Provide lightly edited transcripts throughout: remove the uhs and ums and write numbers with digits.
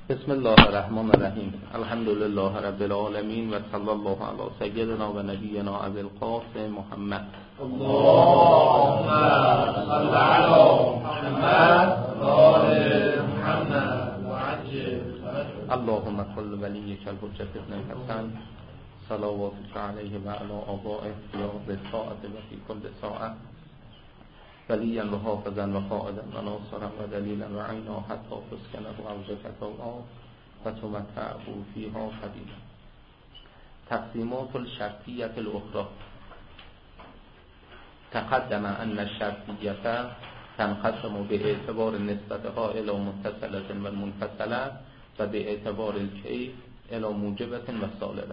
بسم الله الرحمن الرحیم. الحمد لله رب العالمین و صلی الله علی سیدنا و نبینا ابی القاسم محمد. اللهم صل علی محمد و آل محمد و عجل. اللهم صل ولیک الحجة ابن الحسن صلواتک علیه و علی آبائه فی الساعة و فی کل ساعة ولیا و حافظا و قائدا و ناصرا و دلیلا و عینا حتی تسکنه و عوجت و تمتعه فیها قلیلا. تقسیمات الشرطیة الاخرى. تقدم ان الشرطیة تنقسم باعتبار نسبتها الى متصلة و منفصلة و باعتبار الکیف الى موجبة و سالبة.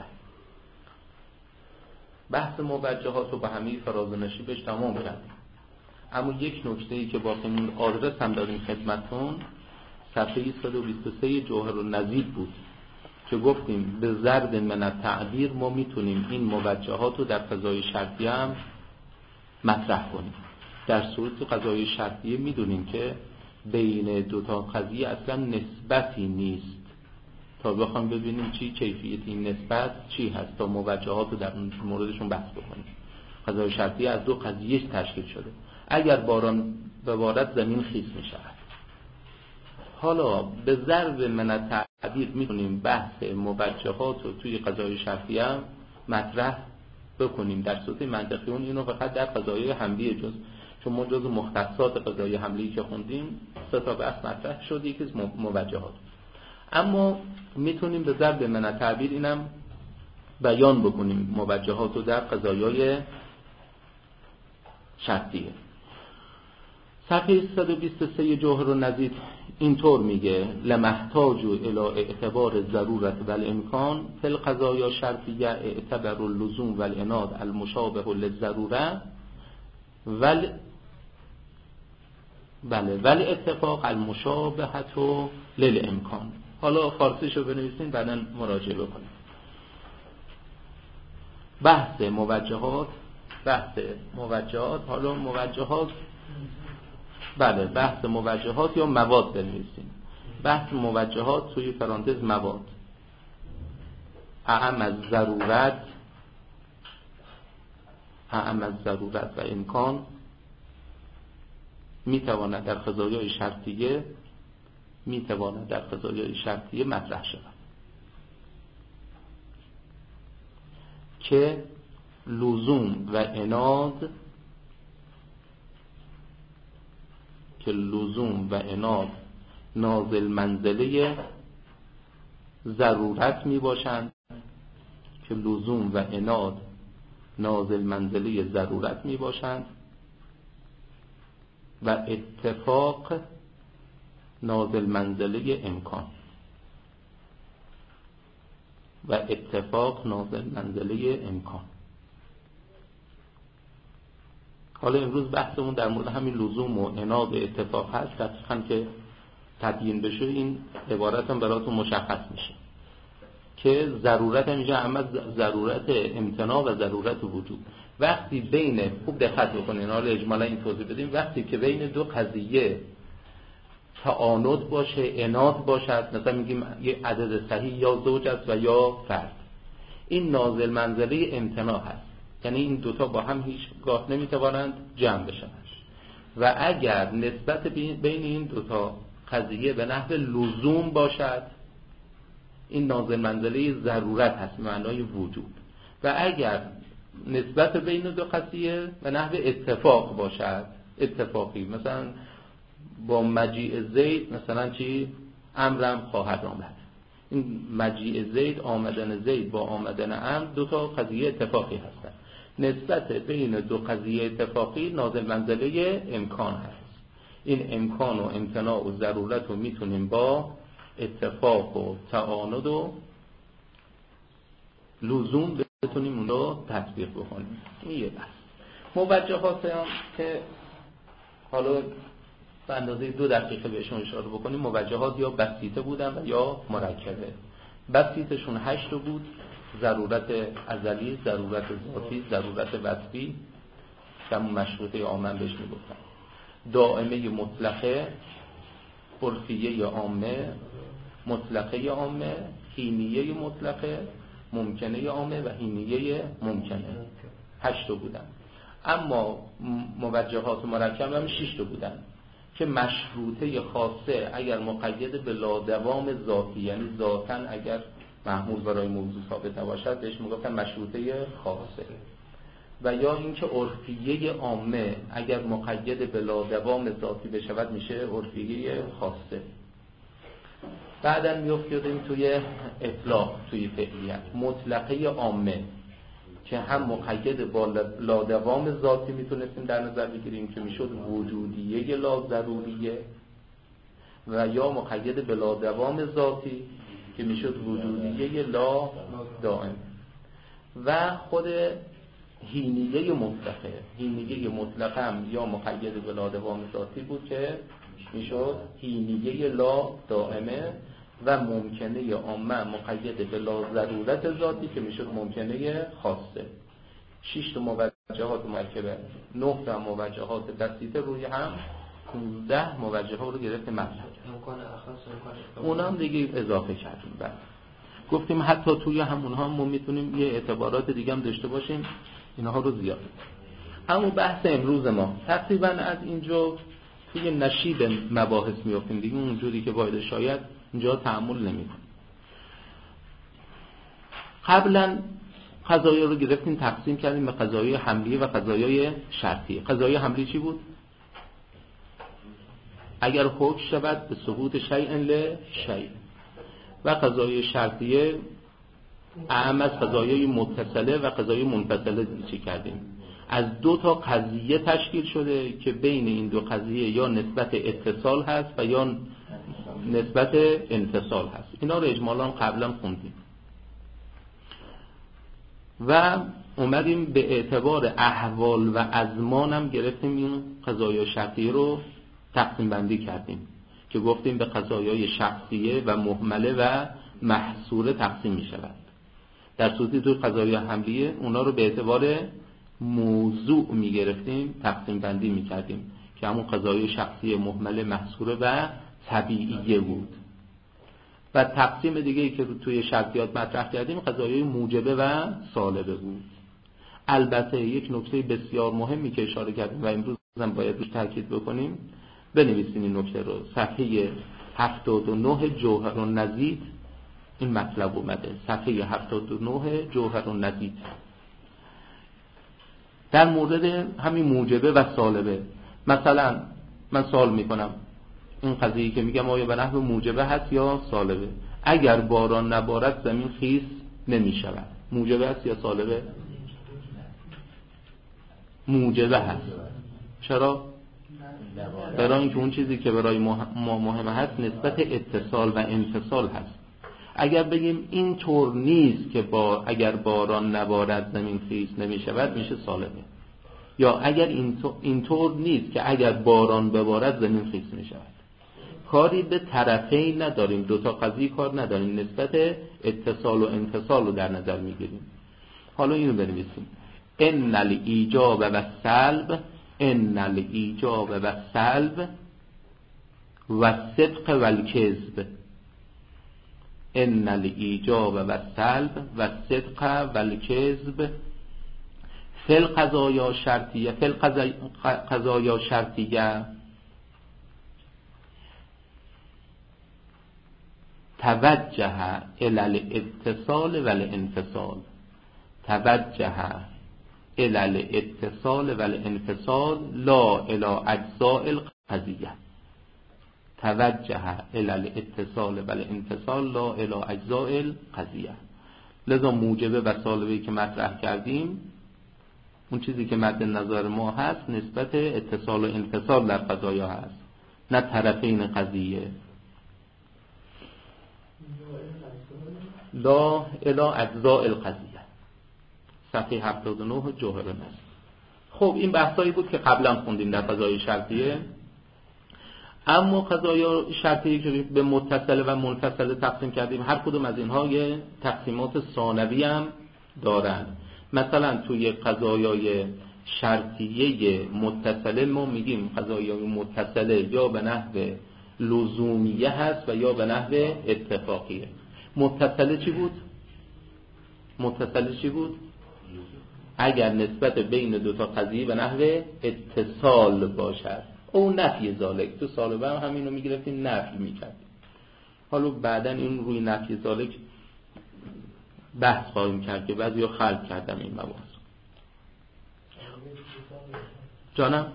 بحث موجهات رو به همه فراز و نشیبش تمام کردیم، اما یک نکته‌ای که با این آدرس هم داریم خدمتتون صفحه 123 جوهر النظیر بود که گفتیم به ضرب من التعبیر ما میتونیم این موجهات رو در قضای شرطیه هم مطرح کنیم. در صورت قضای شرطیه میدونیم که بین دوتا قضیه اصلا نسبتی نیست تا بخوام ببینیم چی کیفیت این نسبت چی هست تا موجهات رو در موردشون بحث بکنیم. قضای شرطیه از دو قضیه تشکیل شده. اگر باران ببارد زمین خیس می شود. حالا به ضرب من التعبیر میتونیم بحث موجهات رو توی قضای شرطیه هم مطرح بکنیم. در صورت منطقیون اینو فقط در قضای حملی جز، چون ما جز مختصات قضای حملی که خوندیم 3 تا بحث مطرح شد، یکی از موجهات. اما میتونیم به ضرب من التعبیر اینم بیان بکنیم موجهات رو در قضایای شرطیه. صفحه 123 جوهر النظیر اینطور میگه لمحتاج الى اعتبار ضرورت و الامکان فی القضایا شرطیه اعتبر اللزوم و الاناد المشابه للضروره ولی اتفاق المشابهت للامکان. حالا فارسیشو بنویسین بعدن مراجعه بکنیم. بحث موجهات حالا موجهات بحث موجهات یا مواد بنویسیم. بحث موجهات توی پرانتز مواد اعم از ضرورت و امکان میتواند در قضایای شرطیه مطرح شود که لزوم و اناد نازل منزله ضرورت می باشند و اتفاق نازل منزله امکان. حالا امروز بحثمون در مورد همین لزوم و عناد اتفاق هست. دقیقاً که تبیین بشه این عبارت هم براتون مشخص میشه که ضرورت هم اینجا اما ضرورت امتناع و ضرورت وجود. وقتی بین خوب دقت بکنین، حالا اجمالا این توضیح بدیم، وقتی که بین دو قضیه تعاند باشه، عناد باشد، مثلا میگیم یه عدد صحیح یا زوج است و یا فرد، این نازل منزله امتناع هست، یعنی این دوتا با هم هیچگاه نمیتوانند جمع بشن. و اگر نسبت بین این دوتا قضیه به نحو لزوم باشد، این نازل منزله ضرورت هست معنای وجود. و اگر نسبت بین دو قضیه به نحو اتفاق باشد، اتفاقی، مثلا با مجیء زید مثلا چی امرم خواهد آمد، این مجیء زید، آمدن زید با آمدن امر دو تا قضیه اتفاقی هستند. نسبت بین دو قضیه اتفاقی نازل منزله امکان هست. این امکان و امتناع و ضرورت رو میتونیم با اتفاق و تعاند و لزوم بتونیم اون رو تطبیق بکنیم. این یه بحث. موجهات هم که حالا به اندازه 2 دقیقه بهشون اشاره بکنیم، موجهات یا بسیطه بودن و یا مرکبه. بسیطشون 8 بود: ضرورت ازلی، ضرورت ذاتی، ضرورت وصفی، همون مشروطه عامه بهش میگفتن، دائمه مطلقه، عرفیه عامه، مطلقه عامه، حینیه مطلقه، ممکنه عامه و حینیه ممکنه. 8 بودن. اما موجهات مرکب هم 6 بودن که مشروطه خاصه اگر مقید به لادوام ذاتی، یعنی ذاتاً اگر محمول برای موضوع ثابت نباشد بهش میگفتن مشروطه خاصه، و یا اینکه عرفیه عامه اگر مقید به لادوام ذاتی بشود میشه عرفیه خاصه. بعداً میافتیم توی اطلاق، توی فعلیت. مطلقه عامه که هم مقید با لادوام ذاتی میتونستیم در نظر بگیریم که میشد وجودیه لا ضروریه، و یا مقید به لادوام ذاتی که میشد وجودیه لا دائم. و خود حینیه مطلقه، حینیه مطلقه هم یا مقید به لادوام ذاتی بود که میشد حینیه لا دائمه، و ممکنه عامه مقید به لا ضرورت ذاتی که میشد ممکنه خاصه. 6 تا موجهات مرکبه، 9 تا موجهات بسیطه روی هم، 15 موجه ها رو گرفتیم مطلق. اونا هم دیگه اضافه کردیم. بعد گفتیم حتی توی همونها ما میتونیم یه اعتبارات دیگه هم داشته باشیم، اینها رو زیاد. همون بحث امروز ما تقریبا از اینجا توی نشیب مباحث میافتیم دیگه، اونجوری که باید شاید اینجا تأمل نمی‌کنیم. قبلا قضایا رو گرفتیم تقسیم کردیم به قضایای حملیه و قضایای شرطیه. قضایای حملی چی بود؟ اگر حکم شود به ثبوت شیء لشیء. و قضایای شرطیه اهم از قضایای متصله و قضایای منفصله چی کردیم؟ از 2 تا قضیه تشکیل شده که بین این 2 قضیه یا نسبت اتصال هست و یا نسبت انفصال هست. اینا رو اجمالاً قبلا خوندیم و اومدیم به اعتبار احوال و ازمان هم گرفتیم این قضایای شرطیه رو تقسیم بندی کردیم که گفتیم به قضایای شخصیه و مهمله و محصوره تقسیم می شود. در صورتی تو قضایای حملیه اونا رو به اعتبار موضوع می گرفتیم، تقسیم بندی می کردیم که همون قضایای شخصیه، مهمله، محصوره و طبیعیه بود. و تقسیم دیگه‌ای که توی شرطیات مطرح کردیم قضایای موجبه و سالبه بود. البته یک نکته بسیار مهمی که اشاره کردیم و امروز هم باید روش تاکید بکنیم، بنویسین این نکته رو، صفحه 79 جوهرالنزید این مطلب اومده. صفحه 79 جوهرالنزید در مورد همین موجبه و سالبه. مثلا من سوال میکنم این قضیه که میگم آیا به نحو موجبه هست یا سالبه؟ اگر باران نبارد زمین خیس نمیشود، موجبه هست یا سالبه؟ موجبه هست. چرا؟ برای اینکه اون چیزی که برای ما مهم هست نسبت اتصال و انفصال هست. اگر بگیم این طور نیست که اگر باران نبارد زمین خیس نمیشود، میشه سالبه. یا اگر این طور نیست که اگر باران ببارد زمین خیس میشود. کاری به طرفین نداریم، 2 تا قضیه کار نداریم، نسبت اتصال و انفصال رو در نظر میگیریم. حالا اینو بنویسیم: ان الایجاب و سلب، ان الایجاب و سلب و صدق و الکذب، ان الایجاب و سلب و صدق و الکذب فی القضایا شرطیه، فی القضایا شرطیه توجه الی الاتصال و الانفصال، توجه الی الاتصال و الانفصال لا الی اجزاء القضیه، توجه الی الاتصال و الانفصال لا الی اجزاء القضیه. لذا موجبه و سالبه که مطرح کردیم، اون چیزی که مد نظر ما هست نسبت اتصال و انفصال در قضایا هست، نه طرفین قضیه. لا الی اجزاء القضیه، صفحه 79 جوهره نست. خب این بحثایی بود که قبلا خوندیم در قضایای شرطیه. اما قضایای شرطیه که به متصله و منفصله تقسیم کردیم، هر کدوم از اینها یه تقسیمات ثانوی هم دارن. مثلا توی قضایای شرطیه متصله ما میگیم قضایای متصله یا به نحو لزومیه هست و یا به نحو اتفاقیه. متصله چی بود؟ اگر نسبت بین دوتا قضیه به نحو اتصال باشد او نفی ذالک. تو سالبه هم همین رو میگرفتیم، نفی میکردیم. حالا بعدا این روی نفی ذالک بحث خواهیم کرد که بعضی ها خلق کردم این مباحث. جانم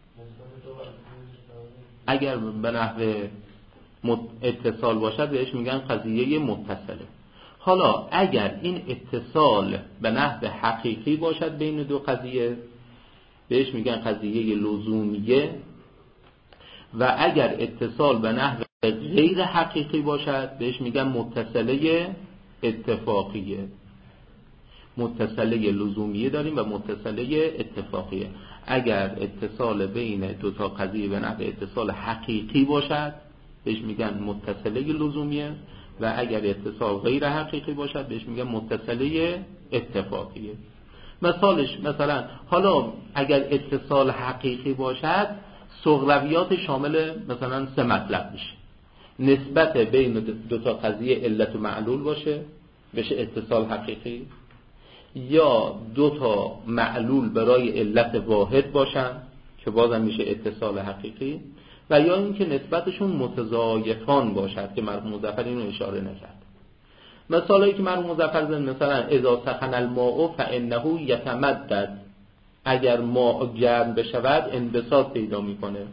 اگر به نحو اتصال باشد بهش میگن قضیه متصله. حالا اگر این اتصال به نحو حقیقی باشد بین دو قضیه بهش میگن قضیه لزومیه، و اگر اتصال به نحو غیر حقیقی باشد بهش میگن متصله اتفاقیه. متصله لزومیه داریم و متصله اتفاقیه. اگر اتصال بین دو تا قضیه به نحو اتصال حقیقی باشد بهش میگن متصله لزومیه، و اگر اتصال غیر حقیقی باشد بهش میگن متصله اتفاقیه. مثالش مثلا حالا اگر اتصال حقیقی باشد صغرویات شامل مثلا 3 مطلب میشه. نسبت بین دو تا قضیه علت و معلول باشه بشه اتصال حقیقی، یا 2 تا معلول برای علت واحد باشن که بازم میشه اتصال حقیقی، و یا اینکه نسبتشون متضایفان باشد که مرحوم مظفر اینو اشاره نکرد. مثالی که مرحوم مظفر زن مثلا اذا سخن الماء فانه یتمدد، اگر ماء گرم بشود انبساط پیدا میکنه.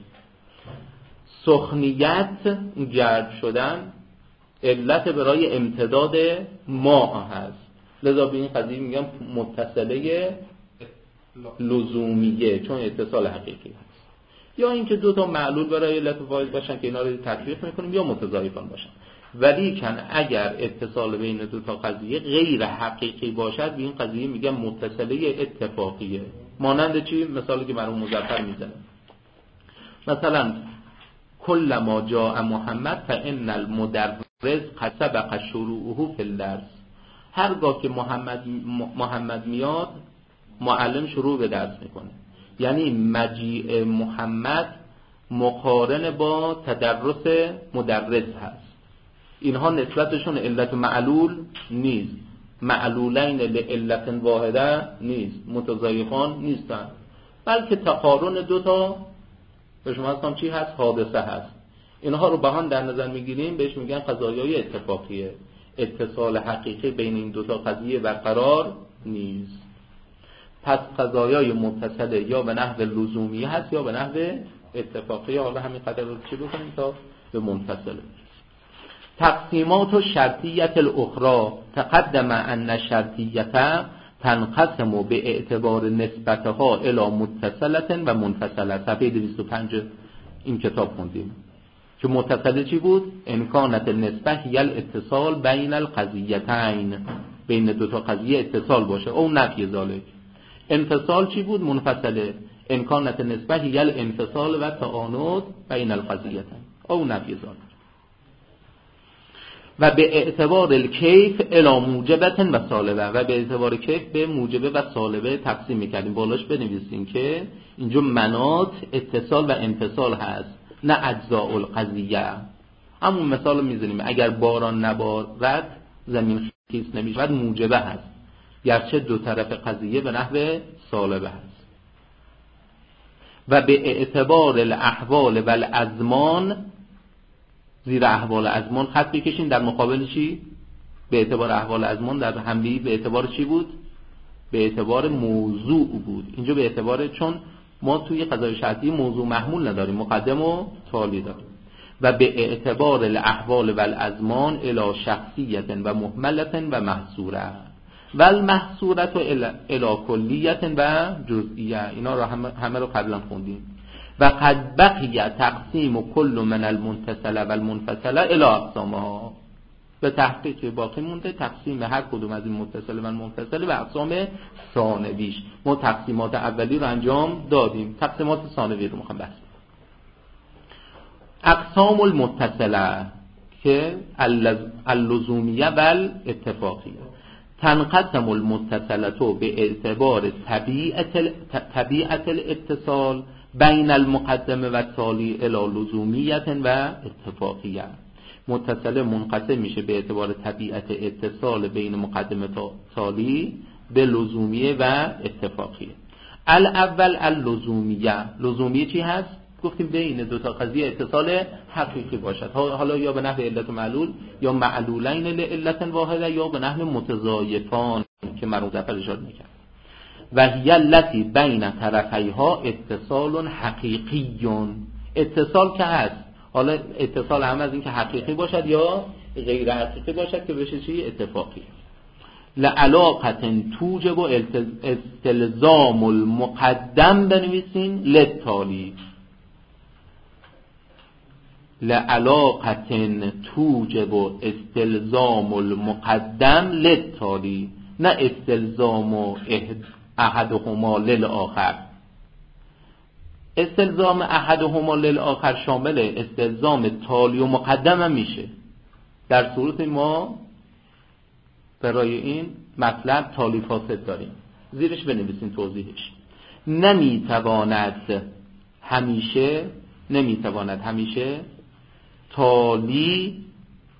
سخنیت گرم شدن علت برای امتداد ماء هست، لذا به این قضیه میگم متصله لزومیه چون اتصال حقیقی هست. یا اینکه 2 تا معلول برای علت واحد باشن که اینا رو تطبیق میکنیم، یا متضایفان باشن. ولی کن اگر اتصال بین 2 تا قضیه غیر حقیقی باشد به این قضیه میگم متصله اتفاقیه. مانند چی؟ مثالی که مرحوم مظفر میزنه مثلا کل ما جاء محمد فان المدرس قد سبق شروعه فی الدرس. هرگاه که محمد میاد معلم شروع به درس میکنه، یعنی مجیء محمد مقارن با تدرس مدرس هست. اینها نسبتشون علت معلول نیست، معلولین لعلت واحده نیست، متضایفان نیستن، بلکه تقارن 2 تا به شما هستم چی هست؟ حادثه هست. اینها رو با هم در نظر میگیریم بهش میگن قضایای اتفاقیه. اتصال حقیقی بین این 2 تا قضیه برقرار نیست. پس قضایای متصله یا به نحو لزومی هست یا به نحو اتفاقی. حالا همین قدر رو چی بکنیم تا به منفصله. تقسیمات و شرطیت الاخرى تقدم ان شرطیت تنقسم به اعتبار نسبتها الى متصله و منفصله. صفحه 205 این کتاب خوندیم که متصله چی بود؟ امکانت نسبه یل اتصال بین القضیتین، بین 2 تا قضیه اتصال باشه او نفی ذالک. انفصال چی بود؟ منفصله امکانت نسبه یل انفصال و تعاند بین القضیتین او نفی ذالک. و به اعتبار الکیف الی موجبت و سالبه، و به اعتبار کیف به موجبه و سالبه تقسیم میکردیم. بالاش بنویسیم که اینجا مناط اتصال و انفصال هست نه اجزاء القضیه. همون مثال رو میزنیم اگر باران نبارد زمین خیس نمیشود موجبه هست، گرچه 2 طرف قضیه به نحو سالبه هست. و به اعتبار الاحوال و الازمان، زیر احوال ازمان خط بکشین، در مقابل چی؟ به اعتبار احوال ازمان در حملی به اعتبار چی بود؟ به اعتبار موضوع بود. اینجا به اعتبار، چون ما توی قضای شرطی موضوع محمول نداریم، مقدم و تالی داریم. و به اعتبار الاحوال و الازمان الی شخصیت و محملت و محصوره و المحصورت الی کلیت و جزئیه. اینا رو همه رو قبلا خوندیم. و قد بقی تقسیم کل من المتصل و المنفصل الی اقسامها. به تحقیق باقی مونده تقسیم هر کدوم از این متصل و منفصل به اقسام ثانویش. ما تقسیمات اولی رو انجام دادیم، تقسیمات ثانوی رو میخوام بحث کنم. اقسام المتصله که اللزومیه و الاتفاقیه. تنقسم المتصلة به اعتبار طبیعت الاتصال بین المقدمه و تالی الی لزومیت و اتفاقیت. متصل منقسم میشه به اعتبار طبیعت اتصال بین مقدمه تا تالی به لزومیه و اتفاقیه. الاول اللزومیه. لزومیه چی هست؟ گفتیم بین دو تا قضیه اتصال حقیقی باشد، حالا یا به نحو علت معلول یا معلولین لعلت واحده یا به نحو متضایفان که مرحوم ظفر اشاره میکرد. و هی التی بین طرفیها اتصال حقیقی. اتصال که هست، حالا اتصال هم از این که حقیقی باشد یا غیر حقیقی باشد که بشه چی؟ اتفاقی. لعلاقت توجب استلزام المقدم بنویسین للتالی. لعلاقت توجب استلزام المقدم للتالی، نه استلزام احدهما للآخر. استلزام احدهما للآخر شامل استلزام تالی و مقدم هم میشه. در صورت ما برای این مطلب تالی فاسد داریم، زیرش بنویسین توضیحش. نمیتواند همیشه تالی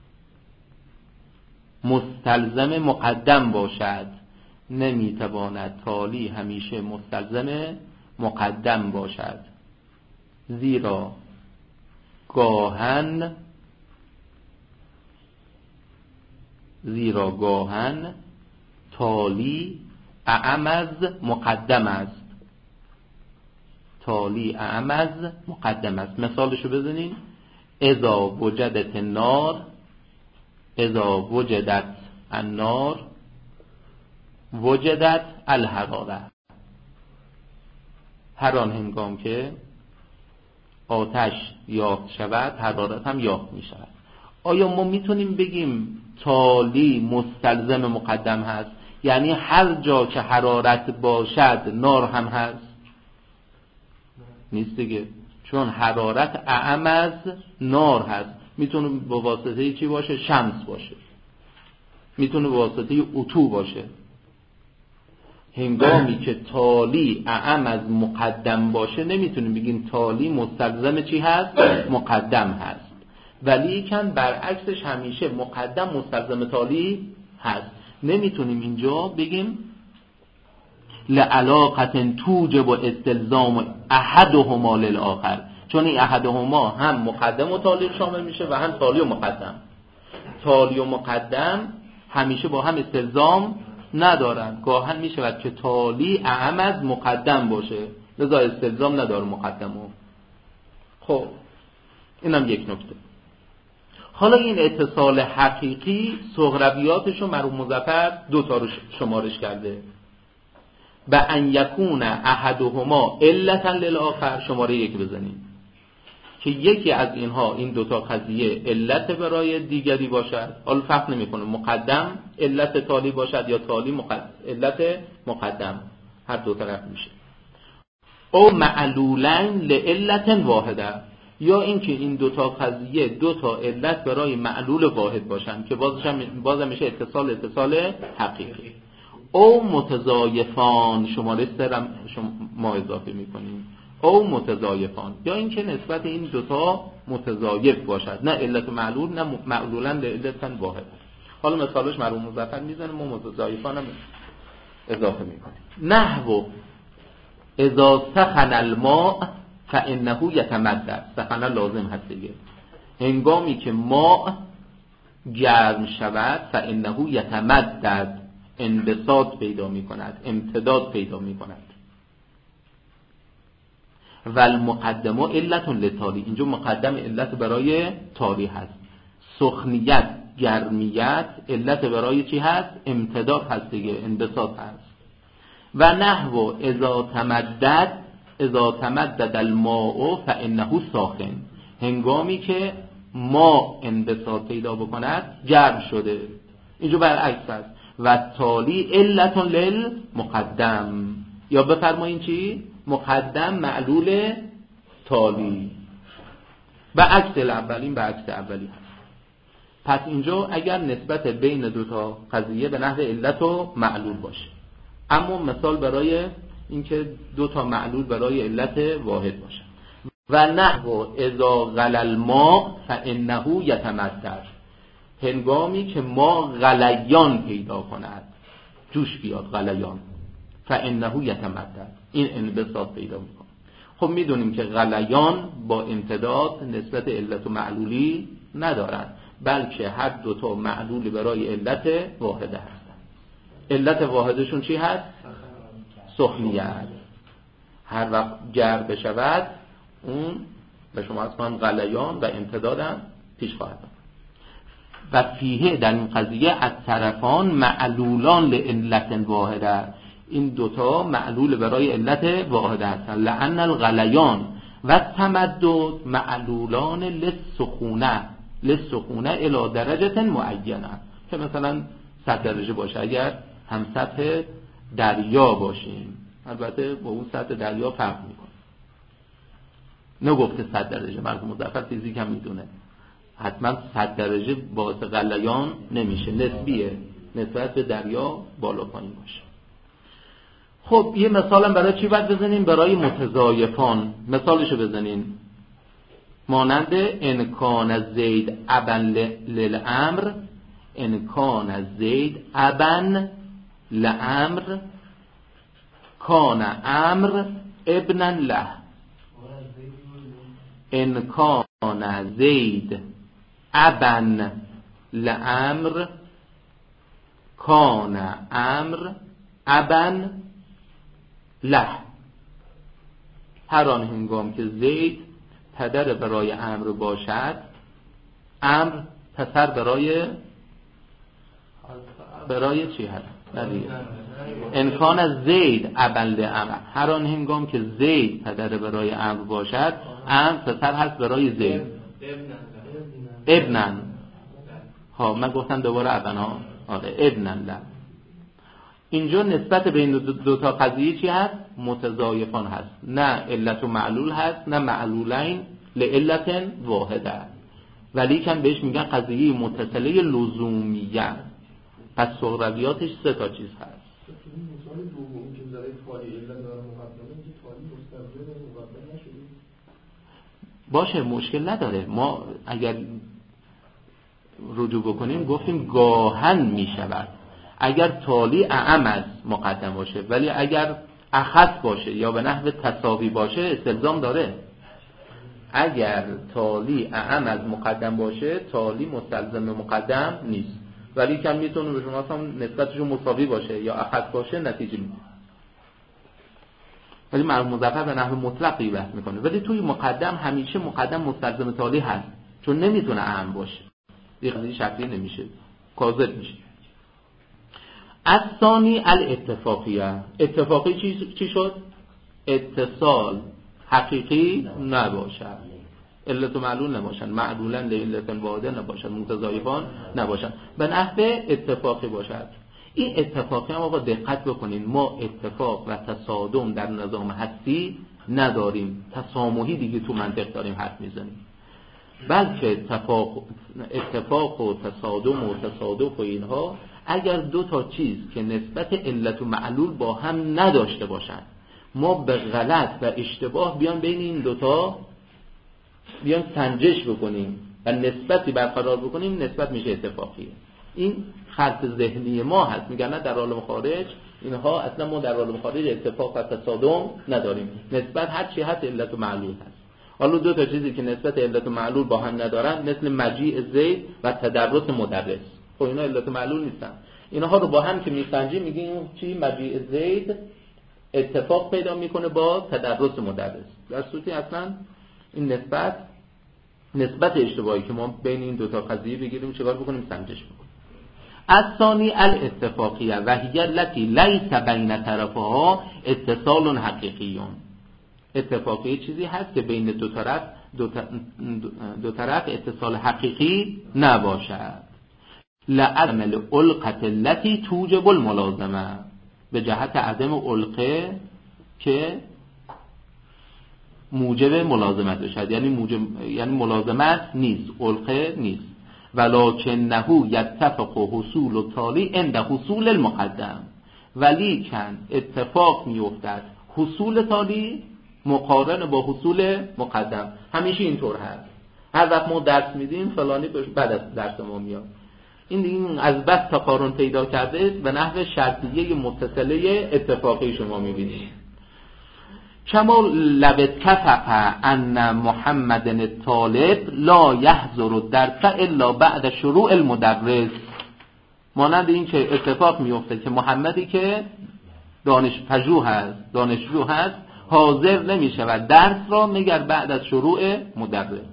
مستلزم مقدم باشد. نمیتواند تالی همیشه مستلزم مقدم باشد، زیرا گاهن تالی اعم از مقدم است. تالی اعم از مقدم است. مثالشو بزنین. اذا وجدت النار وجدت الحراره. هر آن هنگام که آتش یافت شود حرارت هم یافت می شود. آیا ما میتونیم بگیم تالی مستلزم مقدم هست؟ یعنی هر جا که حرارت باشد نار هم هست؟ نیست دیگه، چون حرارت اعم از نار هست. میتونه به واسطه چی باشه؟ شمس باشه، میتونه به واسطه اتو باشه. هنگامی که تالی اعم از مقدم باشه نمیتونیم بگیم تالی مستلزم چی هست؟ مقدم هست. ولی کن برعکسش همیشه مقدم مستلزم تالی هست. نمیتونیم اینجا بگیم لعلاقت توجب استلزام احدهما للآخر، چون این احدهما هم مقدم و تالی شامل میشه و هم تالی و مقدم. تالی و مقدم همیشه با هم استلزام ندارن. گاهن میشود که تالی اعم از مقدم باشه، لذا استلزام نداره مقدمو. خب اینم یک نکته. حالا این اتصال حقیقی سغربیاتشو مرحوم مظفر دو تا رو شمارش کرده. به ان یکون احدهما علتا للآخر، شماره یک بزنیم که یکی از اینها، این دوتا قضیه علت برای دیگری باشد. حالا فرق نمیکنه مقدم علت تالی باشد یا تالی علت مقدم، هر دو طرف میشه. او معلولین لعلت واحده، یا اینکه این دوتا قضیه دوتا علت برای معلول واحد باشن که بازم میشه اتصال حقیقی. او متضایفان، شماره سرم ما اضافه میکنیم، او متضایفان، یا اینکه نسبت این دوتا متضایف باشد، نه علت معلول نه معلولا لعلت واحد. حالا مثالش مرحوم مظفر میزنه، ما متضایفان هم اضافه میکنیم. نحو اذا سخن الماء فانه یتمدد. سخن لازم هست دیگه. هنگامی که ماء گرم شود فانه یتمدد، انبساط پیدا می کند، امتداد پیدا می کند. و المقدم علت للتالی، اینجا مقدم علت برای تالی هست. سخنیت، گرمیت علت برای چی هست؟ امتداد هست دیگه، انبساط هست. و نحو اذا تمدد الماء فانه ساخن، هنگامی که ما انبساط پیدا بکند گرم شده. اینجا برعکس هست. و تالی علت للمقدم، یا بفرمایین چی؟ مقدم معلول تالی. به عکس الاولین به عکس اولی هست. پس اینجا اگر نسبت بین دو تا قضیه به نحو علت و معلول باشه. اما مثال برای اینکه دو تا معلول برای علت واحد باشن. و نحو اذا غلی الماء فانه یتمدد، هنگامی که ما غلیان پیدا کند، جوش بیاد غلیان، فانه یتمدد، این انبساط پیدا میکنه. خب میدونیم که غلیان با امتداد نسبت علت و معلولی ندارن، بلکه هر دو تا معلولی برای علت واحده هستن. علت واحدشون چی هست؟ سخنیت. هر وقت گرم بشود اون به شما از کنم غلیان و امتدادم پیش خواهد آمد. و فیه، در این قضیه، از طرفان معلولان لعلت واحده، این دوتا معلول برای علت واحده هستن. لأن الغلیان و تمدد معلولان للسخونه الی درجه معینه، که مثلا 100 درجه باشه. اگر هم سطح دریا باشیم، البته با اون سطح دریا فرق میکنه، نگفته 100 درجه، مرد مظفر فیزیک هم میدونه حتما 100 درجه باعث غلیان نمیشه، نسبیه، نسبت به دریا بالا پایین باشه. خب یه مثالم برای چی باید بزنیم؟ برای متضایفان مثالشو بزنیم، مانند انکان زید ابن للامر، انکان زید ابن لامر کان امر ابنا له. انکان زید ابن لامر کان امر ابن له. هر آن هنگام که زید پدر برای امر باشد، امر پسر برای چی هست؟ امکان از زید ابن لامر، هر آن هنگام که زید پدر برای امر باشد، امر پسر هست برای زید. ابنن ها، من گفتم دوباره ابن ها، آره ابنن له. اینجا نسبت بین دو تا قضیه چی هست؟ متضایفان هست، نه علت و معلول هست، نه معلولین لعلت واحده، ولی کن بهش میگن قضیه متصله لزومیه. پس سغربیاتش 3 تا چیز هست. مثال دوم که داره فاعل علت داره مقدمه، که فاعل مستقبل مقدم نشده باشه، مشکل نداره. ما اگر رجوع بکنیم گفتیم گاهن میشود اگر تالی اعم از مقدم باشه، ولی اگر اخص باشه یا به نحو تساوی باشه استلزام داره. اگر تالی اعم از مقدم باشه، تالی مستلزم مقدم نیست، ولی کم میتونه به شما هم نسبتشون مساوی باشه یا اخص باشه، نتیجه میده. ولی مرحوم مظفر به نحو مطلقی بحث میکنه، ولی توی مقدم همیشه مقدم مستلزم تالی هست، چون نمیتونه اعم باشه، این قضیه شکلی نمیشه، کاذب میشه. الثانی الاتفاقیه. اتفاقی چی شد؟ اتصال حقیقی نباشد، علت و معلول نباشن، معلولن لعلت واحده نباشن، متضایفان نباشن، به نحو اتفاقی باشد. این اتفاقی هم آقا دقت بکنین، ما اتفاق و تصادم در نظام هستی نداریم، تسامحی دیگه تو منطق داریم حرف میزنیم، بلکه اتفاق و تصادم و تصادف و اینها اگر دو تا چیز که نسبت علت و معلول با هم نداشته باشن، ما به غلط و اشتباه بیان بین این دوتا بیان سنجش بکنیم و نسبتی برقرار بکنیم، نسبت میشه اتفاقیه. این خلط ذهنی ما هست. میگن نه در عالم خارج اینها اصلا، ما در عالم خارج اتفاق و تصادم نداریم، نسبت هر چی هست علت و معلول هست. حالا دو تا چیزی که نسبت علت و معلول با هم ندارن، مثل مجیء زید و تدرس مدرس، خب اینا علت و معلول نیستن. اینها رو با هم که میسنجیم میگیم چی؟ مجیء زید اتفاق پیدا میکنه با تدرس مدرس، در صورتی اصلا این نسبت اشتباهی که ما بین این دوتا قضیه بگیریم چیکار بکنیم؟ سنجش بکنیم. الثانی الاتفاقیه و هی التي لیس بین طرفها اتصال حقیقی. اتفاقی چیزی هست که بین دو طرف اتصال حقیقی نباشد. لعدم العلقه التي توجب الملازمه، به جهت عدم علقه که موجب ملازمت بشد، یعنی ملازمت نیست، علقه نیست. ولکنه یتفق حصول التالی عند حصول المقدم، ولیکن اتفاق میافتد، حصول تالی مقارن با حصول مقدم. همیشه اینطور هست. هر وقت ما درس میدیم فلانی بعد از درس ما میاد. این دیگه از بس تقارن پیدا کرده به نحو شرطیه متصله اتفاقی شما میبینید. کما لو اتفق ان محمد الطالب لا یحضر الدرس الا بعد شروع المدرس. مانند این که اتفاق میفته که محمدی که دانشجو هست حاضر نمیشه و درس را مگر بعد از شروع مدرس.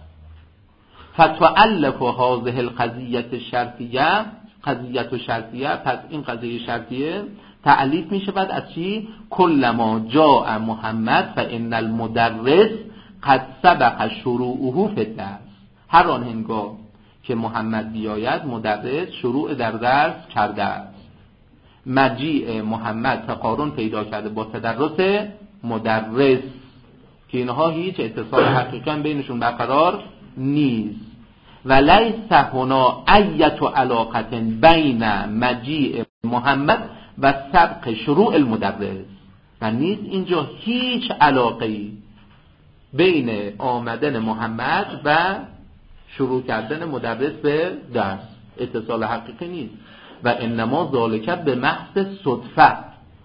فتؤلف هذه القضیه الشرطیه، قضیه شرطیه، پس این قضیه شرطیه تعلیف میشه بعد از چی؟ کلما جاء محمد فان المدرس قد سبق شروعه فی الدرس. هر آن هنگام که محمد بیاید مدرس شروع در درس کرده است. مجیء محمد تقارن پیدا کرده با تدرس مدرس که اینها هیچ اتصال حقیقی بینشون برقرار نیست. و لیس هنا ایت علاقه بین مجیء محمد و سبق شروع المدرس. و نیست اینجا هیچ علاقه‌ای بین آمدن محمد و شروع کردن مدرس به درس. اتصال حقیقی نیست. و انما ذالک به محض صدفه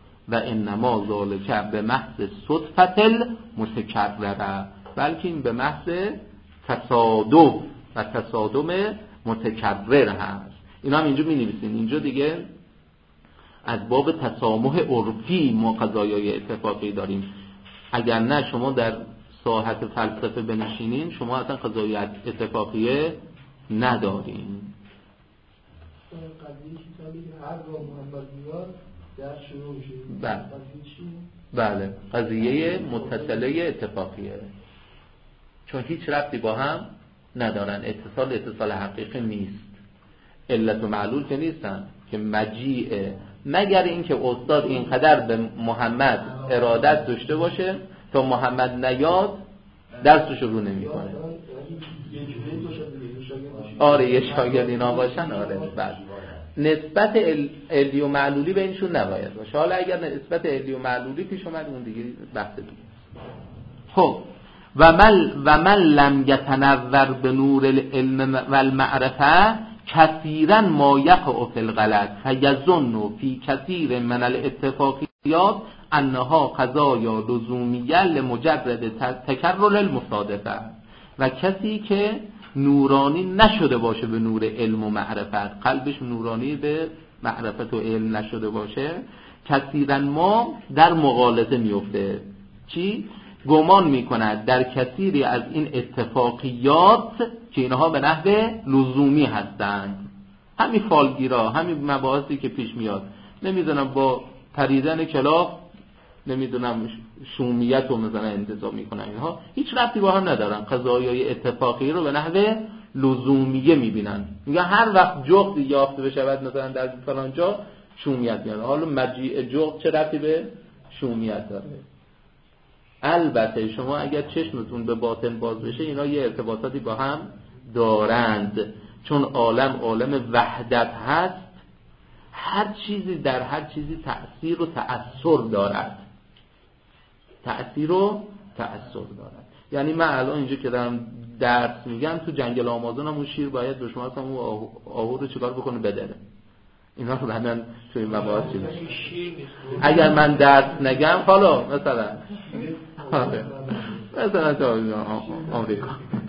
صدفه المتکرره، بلکه این به محض تصادف و تصادم متکرر هست. اینا هم اینجا می نویسین. اینجا دیگه از باب تسامح عرفی ما قضایای اتفاقی داریم. اگر نه شما در ساحت فلسفه بنشینین شما اصلا قضایای اتفاقیه ندارین. قضیه کتابی که هر گاه محمد میاد در شروع میشه. بله قضیه متصله اتفاقیه، چون هیچ ربطی با هم ندارن. اتصال حقیقی نیست. علت و معلول که نیستن که مجیء، مگر اینکه استاد اینقدر به محمد ارادت داشته باشه تا محمد نیاد درس شروع نمیکنه. آره یه شاگرد اینا باشن. آره بعد نسبت علی و معلولی بینشون نباید باشه. حالا اگر نسبت علی و معلولی پیش اومد اون دیگه بحث دیگه. خب و من لم یتنور به نور العلم و المعرفه کثیرا ما یقع فی الغلط فیظن فی کثیر من الاتفاقیات انها قضایا لزومیه لمجرد تکرر المصادفه. و کسی که نورانی نشده باشه به نور علم و معرفت، قلبش نورانی به معرفت و علم نشده باشه، کثیرا ما در مغالطه میفته. چی؟ گمان میکند در کثیری از این اتفاقیات که اینها به نحو لزومی هستند. همین فالگیرا، همین مباحثی که پیش میاد، نمیدونم با پریدن کلاف نمیدونم شومیت رو مثلا انتظار میکنن، اینها هیچ ربطی با هم ندارن. قضایای اتفاقی رو به نحو لزومیه میبینن. میگن هر وقت جغد یافته بشود مثلا در فلان جا شومیت میاد. حالا مجیء جغد چه ربطی به شومیت داره؟ البته شما اگر چشمتون به باطن باز بشه اینا یه ارتباطاتی با هم دارند، چون عالم وحدت هست. هر چیزی در هر چیزی تأثیر و تأثر دارد. یعنی من الان اینجا که دارم درس میگم تو جنگل آمازون هم اون شیر باید به شما اصلا اون آهو رو چیکار بکنه بدره. اینا رو بعدن توی مباحث چی بشه. اگر من درس نگم حالا مثلا تا آمریکا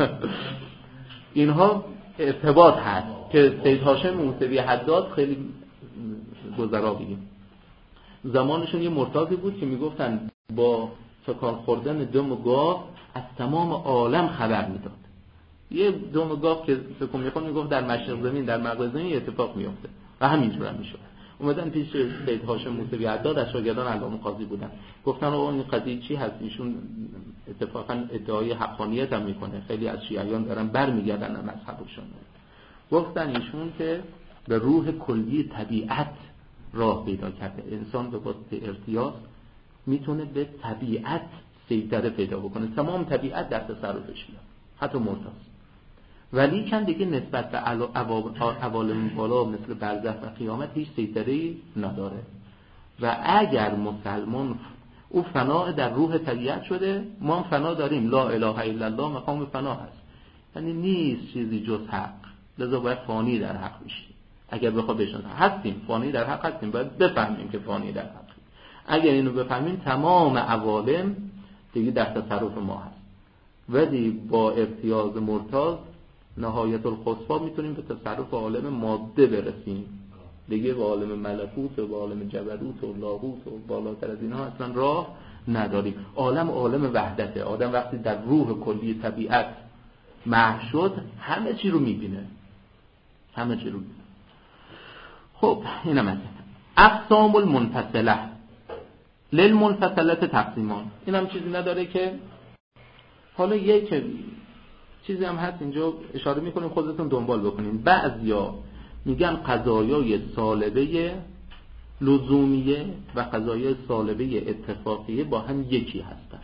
اینها ارتباط هست که سید هاشم موسوی حداد خیلی گذرا بگیم زمانشون یه مرتاضی بود که میگفتن با فکان خوردن دم گاو از تمام عالم خبر میداد. یه دم گاو که فکر میکنه میگفت در مشرق زمین در مغرب زمین اتفاق میفته و همینجور هم میشد. اومدن پیش سید هاشم موسوی حداد، از شاگردان علامه قاضی بودن، گفتن این قضیه چی هست؟ ایشون اتفاقا ادعای حقانیت هم میکنه، خیلی از شیعیان دارن برمیگردن از مذهبشون. گفتن ایشون که به روح کلی طبیعت راه پیدا کرده. انسان به واسطه ارتیاض میتونه به طبیعت سیطره پیدا بکنه، تمام طبیعت در تصرفش میاد، حتی مرتضی. ولی کن دیگه نسبت به عوالم بالا مثل برزخ و قیامت هیچ سیطره‌ای نداره. و اگر مسلمان او فنا در روح طبیعت شده، ما هم فنا داریم. لا اله الا الله مقام فنا هست، یعنی نیست چیزی جز حق، لذا باید فانی در حق بشیم. اگر بخواد بشناسیم هستیم، فانی در حق هستیم، باید بفهمیم که فانی در حق. اگر اینو بفهمیم تمام عوالم دیگه در تصرف ما هست، ولی با ارتیاض مرتاض نهایت الخصفا میتونیم به تصرف عالم ماده برسیم دیگه. به عالم ملکوت و به عالم جبروت و لاهوت و بالاتر از اینها اصلا راه نداریم. عالم وحدته. آدم وقتی در روح کلی طبیعت محو شد همه چی رو میبینه، همه چی رو میبینه. خب اینم از اقسام المنفصله. للمنفصلات تقسیمان. اینم چیزی نداره که حالا یک چیزی هم هست اینجا اشاره میکنیم، خودتون دنبال بکنین. بعضیا میگن قضایای سالبه لزومیه و قضایای سالبه اتفاقیه با هم یکی هستن.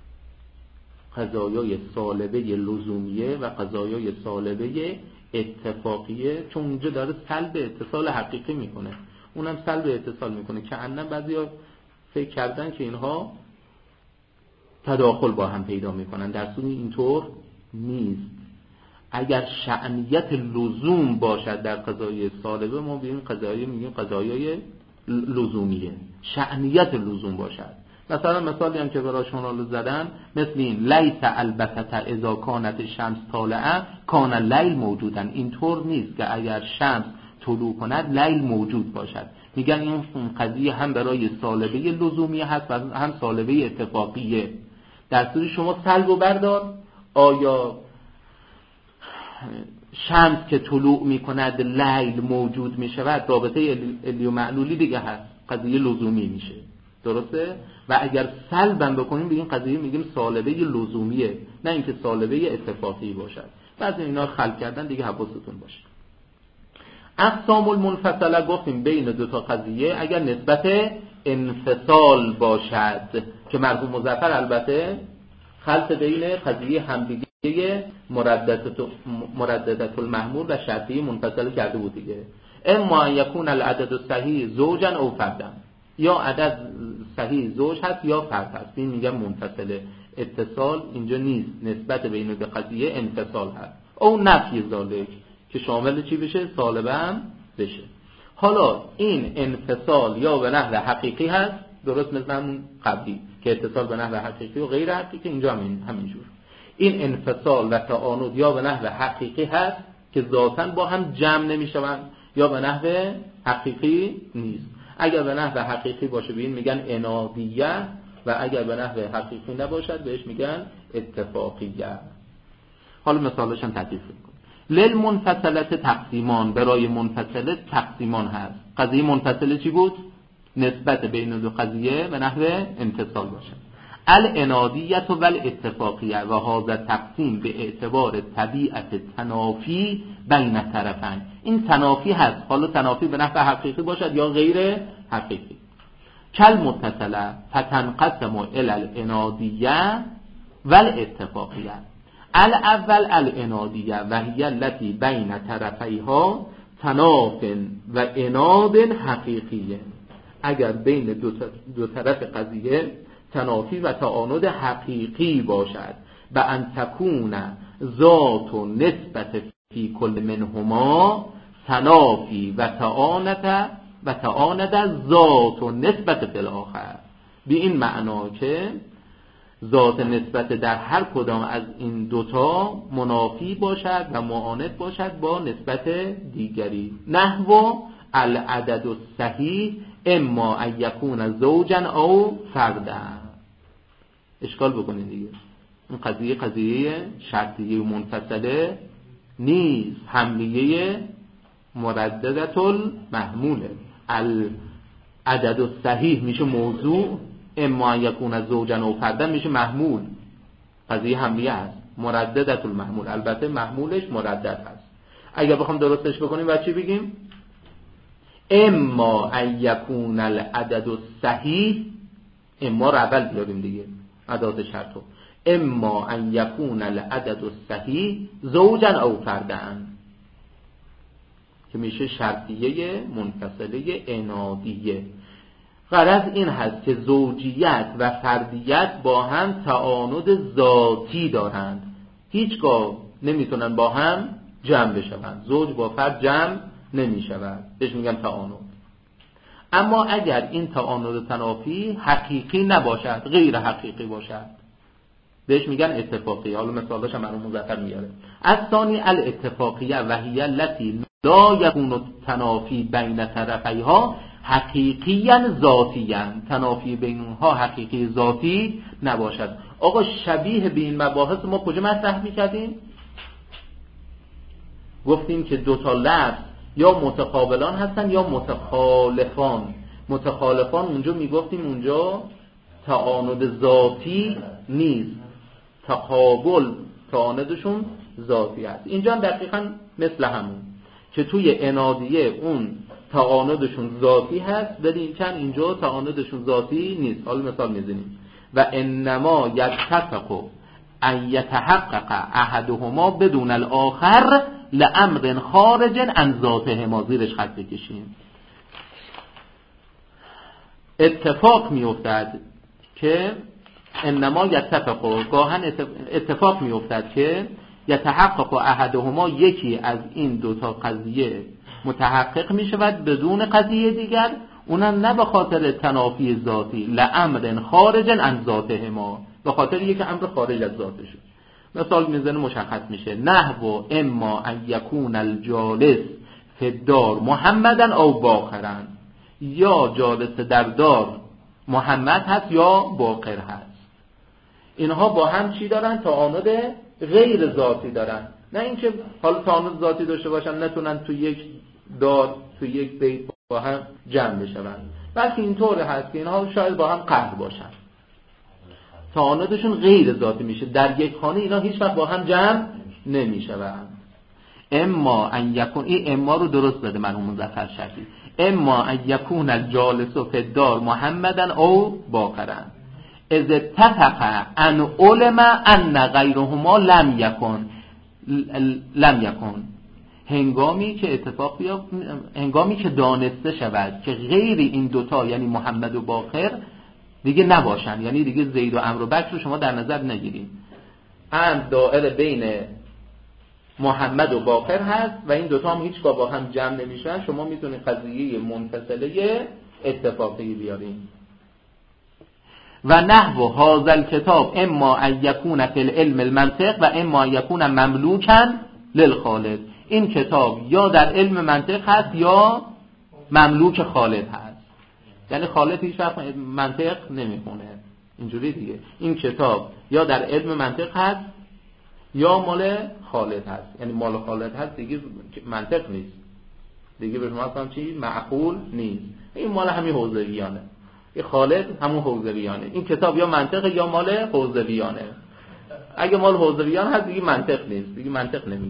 قضایای سالبه لزومیه و قضایای سالبه اتفاقیه، چون اونجا داره سلب اتصال حقیقی میکنه، اونم سلب اتصال میکنه. که انم بعضیا فکر کردن که اینها تداخل با هم پیدا میکنن، در صورتی اینطور نیست. اگر شأنیت لزوم باشد در قضایای سالبه، ما به این قضایای میگیم قضایای لزومیه. شأنیت لزوم باشد. مثلا مثالی هم که براشون رو زدن مثل این لیس البته اذا کانت شمس طالعه کان لیل موجودن. اینطور نیست که اگر شمس طلوع کند لیل موجود باشد. میگن این قضیه هم برای سالبه لزومیه هست و هم سالبه اتفاقیه. در صورتی شما سلب و بردار، آیا شمس که طلوع میکند لیل موجود میشود، رابطه علی و معلولی دیگه هست، قضیه لزومی میشه، درسته؟ و اگر سلبم بکنیم به این قضیه میگیم سالبه لزومیه، نه اینکه سالبه اتفاقی باشد. بعضی اینا خلق کردن دیگه، حواستون باشه. اقسام المنفصله گفتیم بین دو تا قضیه اگر نسبت انفصال باشد، که مرحوم مظفر البته خلط بین قضیه همدیگه مرددت المحمول و شرطی منفصل کرده بود دیگه. اما ان یکون العدد الصحیح زوجا او فردا، یا عدد صحیح زوج هست یا فرد هست، این میگم منفصله. اتصال اینجا نیست، نسبت بین دو قضیه انفصال هست. او نفی ذالک که شامل چی بشه؟ سالبه هم بشه. حالا این انفصال یا به نحو حقیقی هست، درست مثل همون قبلی که اتصال به نحو حقیقی و غیر حقیقی، اینجا همینجور. این انفصال و تعاند یا به نحو حقیقی هست که ذاتاً با هم جمع نمیشوند، یا به نحو حقیقی نیست. اگر به نحو حقیقی باشه به این میگن انادیه، و اگر به نحو حقیقی نباشد بهش میگن اتفاقیه. حالا مثالش هم تطبیق کنیم. للمنفصلات تقسیمان. برای منفصله تقسیمان هست. قضیه منفصله چی بود؟ نسبت بین دو قضیه به نحو انفصال باشد. الانادیه و الاتفاقیه و هذا تقسیم به اعتبار طبیعت تنافی بین طرفین. این تنافی هست، حالا تنافی به نحو حقیقی باشد یا غیر حقیقی. کل متصله فتنقسم الى الانادیه و الاتفاقیه. الاول الانادیه و هی التي بین طرفیها تناف و اناد حقیقیه. اگر بین دو طرف قضیه تنافی و تعاند حقیقی باشد و ان تکون ذات و نسبت فی کل منهما تنافی و تعاند ذات و نسبت فی الاخر. به این معنا که ذات نسبت در هر کدام از این دوتا منافی باشد و معاند باشد با نسبت دیگری. نحو العدد الصحیح اما ان یکون زوجا او فردا. اشکال بکنید دیگه، این قضیه شرطیه و منفصله نیست، حملیه مرددت المحموله. العدد الصحیح میشه موضوع، اما ان یکون زوجا او فردا میشه محمول. قضیه حملیه هست، مرددت المحمول. البته محمولش مردد هست. اگر بخوام درستش بکنیم بعد چی بگیم؟ اما ان یکون العدد الصحیح، اما رو اول بیاریم دیگه، ادات شرطو. اما ان یکون العدد الصحیح زوجا او فردا، که میشه شرطیه منفصله انادیه. غرض این هست که زوجیت و فردیت با هم تعاند ذاتی دارند، هیچگاه نمیتونن با هم جمع بشوند. زوج با فرد جمع نمیشود، بهش میگن تعاند. اما اگر این تعاند تنافی حقیقی نباشد، غیر حقیقی باشد، بهش میگن اتفاقی. حالا مثالش هم مرحوم مظفر میاره. الثانی الاتفاقیه و هی التي لا یکون تنافی بین طرفیها حقیقیاً ذاتیاً، تنافی بین اونها حقیقی ذاتی نباشد. آقا شبیه به این مباحث ما کجا مطرح میکردیم؟ گفتیم که دو تا لفظ یا متقابلان هستن یا متخالفان. متخالفان اونجا میگفتیم اونجا تعاند ذاتی نیست، تقابل تعاندشون ذاتی هست. اینجا هم دقیقاً مثل همون که توی انادیه اون تعاندشون ذاتی هست، ولی اینجا تعاندشون ذاتی نیست. حالا مثال میزنیم. و انما یتفق ان یتحقق احدهما بدون الاخر لامر خارج عن ذاتهما. زیرش خط بکشیم. اتفاق میافتد که انما یتفق، گاهن اتفاق میافتد که یتحقق احدهما، یکی از این دوتا قضیه متحقق می شود بدون قضیه دیگر، اونم نه به خاطر تنافی ذاتی، لامر خارج عن ذاتهما، به خاطر یک امر خارج از ذاتشه. مثال میزنه مشخص میشه. نحو اما ان یکون الجالس فی الدار محمدن او باقرا، یا جالس در دار محمد هست یا باقر هست. اینها با هم چی دارن؟ تعاند غیر ذاتی دارن. نه اینکه حالا تعاند ذاتی داشته باشن نتونن تو یک دار تو یک بیت با هم جمع بشون، بلکه اینطور هست که اینها شاید با هم قطع باشن، تعاندشون غیر ذاتی میشه. در یک خانه اینا هیچ وقت با هم جمع نمیشوند. اما ان یکون، این اما رو درست داده مرحوم مظفر شفیعی، اما ان یکون الجالس فی الدار محمدن او باقرا اذ اتفق ان علم ان غیرهما لم یکن. هنگامی که دانسته شود که غیر این دوتا یعنی محمد و باقر دیگه نباشن، یعنی دیگه زید و عمرو و بکر رو شما در نظر نگیریم، امر دائر بین محمد و باقر هست و این دوتا هم هیچگاه با هم جمع نمیشن، شما میتونید قضیه منفصله اتفاقی بیاریم. و نحو هذا الكتاب اما ان یکون فی العلم المنطق و اما ان یکون مملوکا للخالق. این کتاب یا در علم منطق هست یا مملوک خالق هست، یعنی خالق هیچ وقت منطق نمیخونه، اینجوری دیگه. این کتاب یا در علم منطق هست یا مال خالق هست، یعنی مال خالق هست دیگه منطق نیست دیگه، به شما اصلا چی؟ معقول نیست. این مال همین حوزویانه، این خالق همون حوزویانه. این کتاب یا منطق یا مال حوزویانه. اگه مال حوزویان هست دیگه منطق نیست، دیگه منطق نمیگه.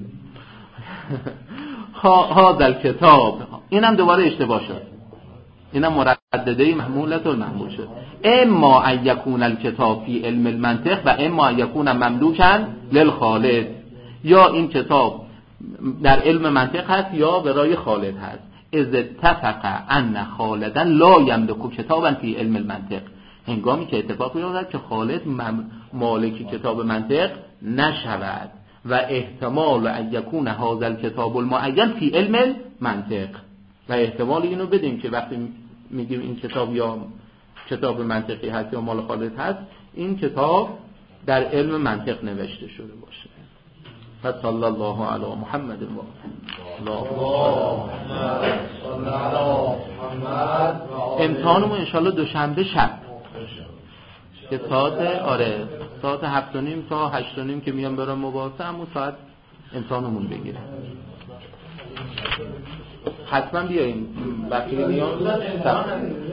هذا الکتاب، اینم دوباره اشتباه شد، اینم مردده محمولت المحمول شد. اما ان یکون الکتاب فی علم المنطق و اما ان یکون مملوکا للخالق، یا این کتاب در علم منطق هست یا برای خالق هست. اذ اتفق ان خالدا لا یملک کتابا فی علم المنطق، هنگامی که اتفاق بیفتد که خالد مالک کتاب منطق نشود. و احتمال ان یکون هذا الکتاب المعین فی علم المنطق، و احتمال اینو بدیم که وقتی میگیم این کتاب یا کتاب منطقی هست یا مال خالد هست، این کتاب در علم منطق نوشته شده باشه. صلی الله علی محمد و امتحانمون انشالله دوشنبه شب که ساعت 7:30 تا 8:30 که میام برام مباحثه، همون ساعت امتحانمون بگیره. حتما بیاییم وقتی میام